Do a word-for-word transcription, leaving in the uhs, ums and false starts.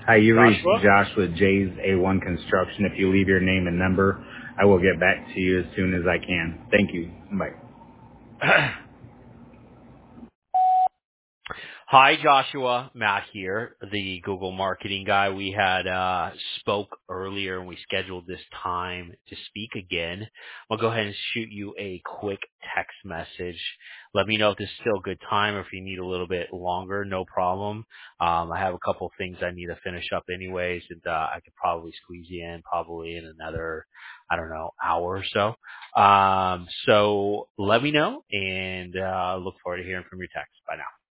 Hi, you reached Joshua? Josh with Jay's A one Construction. If you leave your name and number, I will get back to you as soon as I can. Thank you. Bye. Hi, Joshua. Matt here, the Google marketing guy. We had uh, spoke earlier and we scheduled this time to speak again. I'll go ahead and shoot you a quick text message. Let me know if this is still a good time or if you need a little bit longer. No problem. Um, I have a couple things I need to finish up anyways, and uh, I could probably squeeze you in probably in another, I don't know, hour or so. Um, so let me know, and uh, look forward to hearing from your text. Bye now.